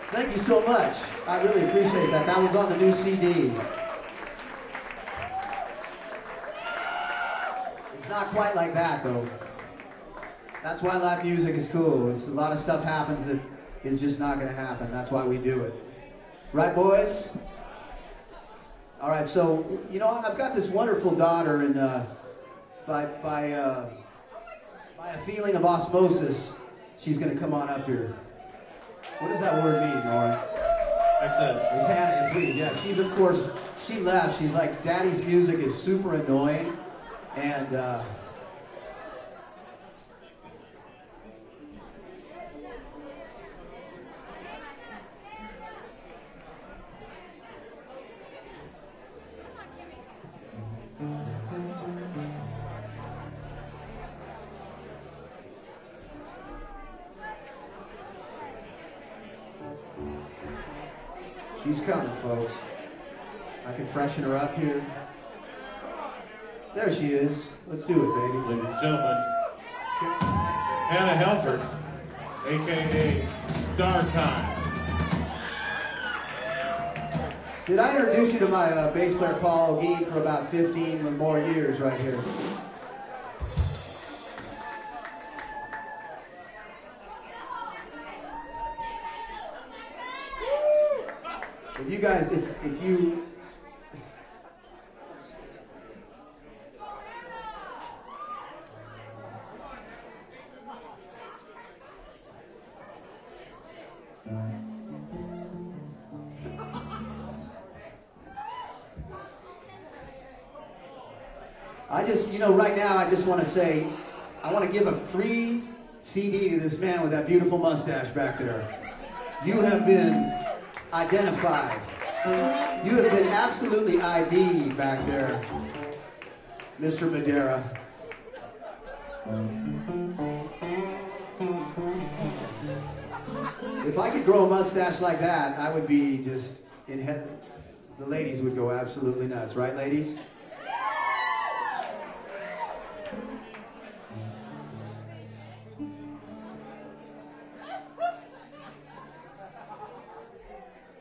Thank you so much. I really appreciate that. That one's on the new CD. It's not quite like that, though. That's why live music is cool. A lot of stuff happens that is just not going to happen. That's why we do it. Right, boys? All right, so, you know, I've got this wonderful daughter, and by a feeling of osmosis, she's going to come on up here. What does that word mean, Lauren? That's it. Miss Hannah, please. Yeah, she's, of course, she left. She's like, Daddy's music is super annoying, and she's coming, folks. I can freshen her up here. There she is. Let's do it, baby. Ladies and gentlemen, Hannah Helford, a.k.a. Star Time. Did I introduce you to my bass player, Paul Gein, for about 15 or more years right here? If you guys, if you... You know, right now I just want to say, I want to give a free CD to this man with that beautiful mustache back there. You have been identified. You have been absolutely ID'd back there, Mr. Madera. If I could grow a mustache like that, I would be just in heaven. The ladies would go absolutely nuts, right, ladies?